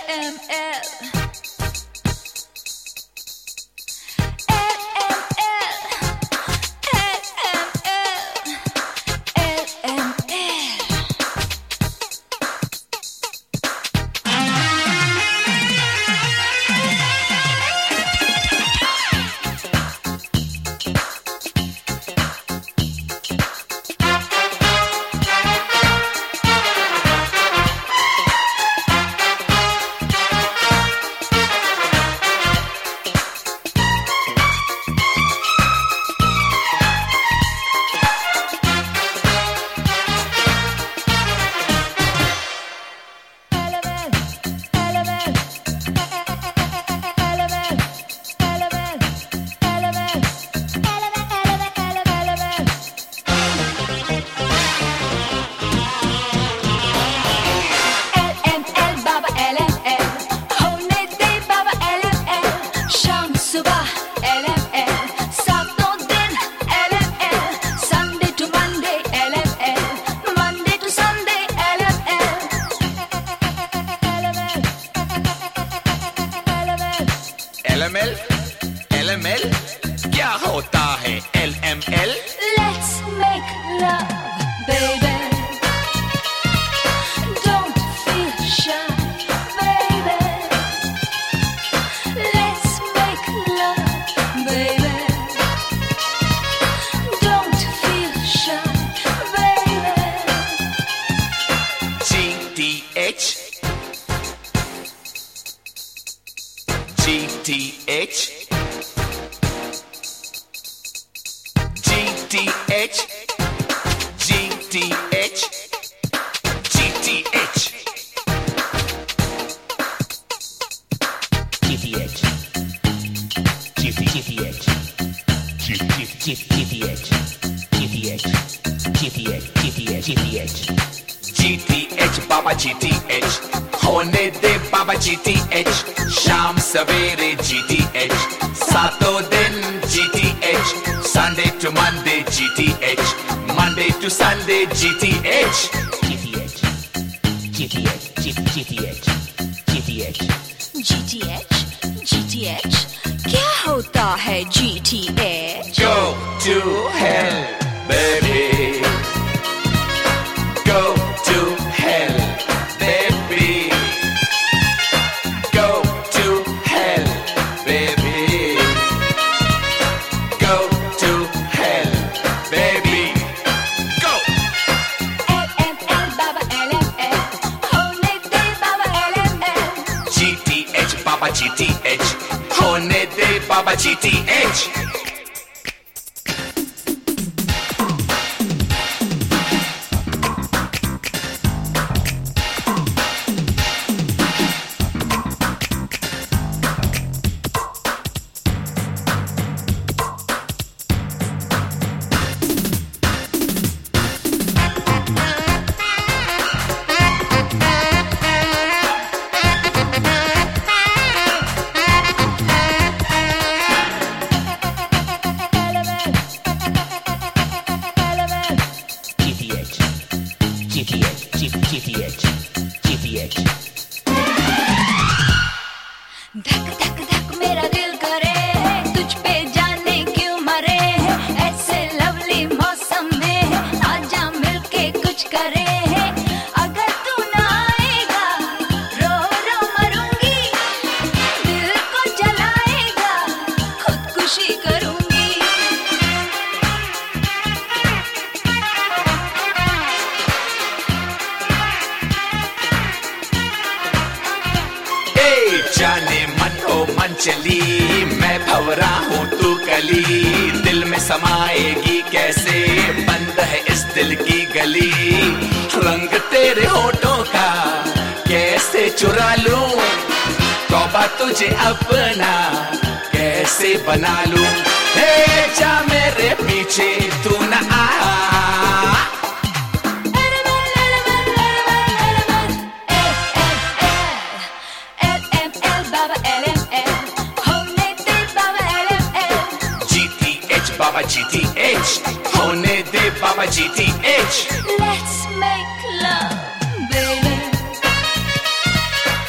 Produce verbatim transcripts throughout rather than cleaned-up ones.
Let's make love, baby.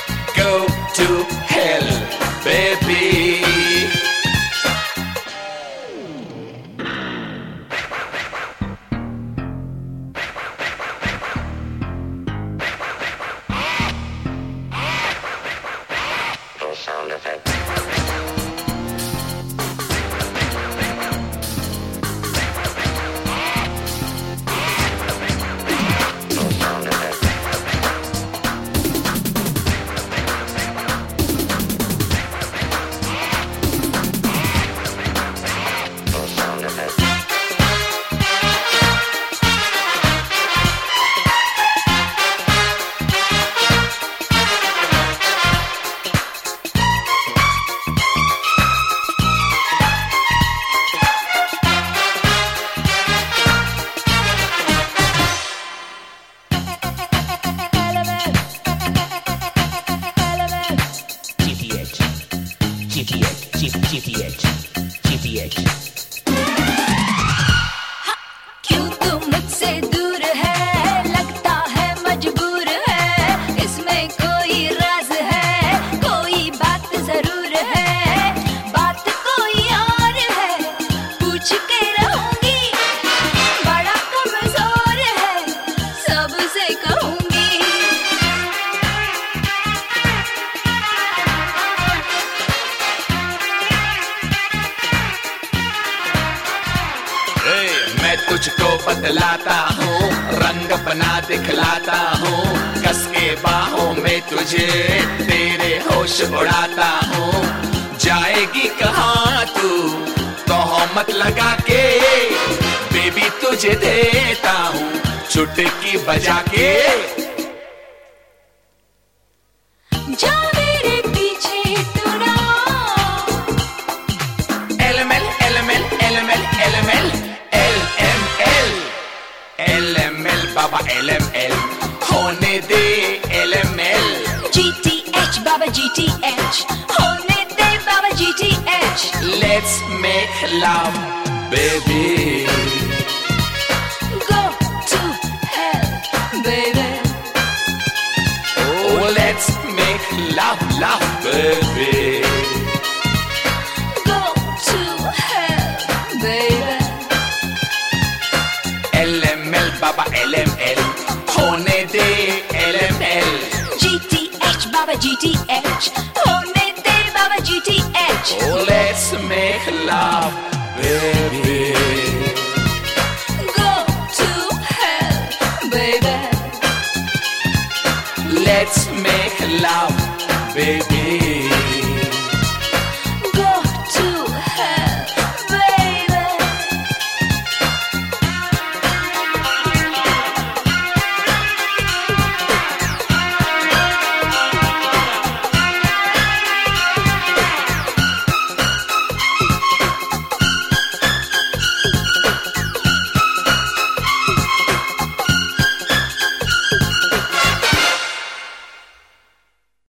go to hell, baby. Sound effect. G T H, G T H, G T H. क्यों तू मुझसे दूर है, लगता है मजबूर है, इसमें कोई राज है, कोई बात जरूर है, बात कोई और है, पूछ के रहूंगी, बड़ा कमजोर है, सबसे कहूंगी। मैं तुझको बतलाता हूँ, रंग बना दिखलाता हूँ, कस के बाहों में तुझे तेरे होश उड़ाता हूँ। जाएगी कहाँ तू तोहमत लगा के, बेबी तुझे देता हूँ चुटकी बजा के। जा मेरे पीछे तू ना, LML LML LML LML LML बाबा एलएमएल होने दे एलएमएल। G T H बाबा G T H होने दे बाबा G T H। Let's make love, baby. Go to hell, baby. Oh, let's make love, love, baby. Go to hell, baby. LML बाबा LML होने दे LML. G T H बाबा G T H होने दे बाबा G T H। Oh, let's make love, baby. Go to hell, baby. Let's make love, baby.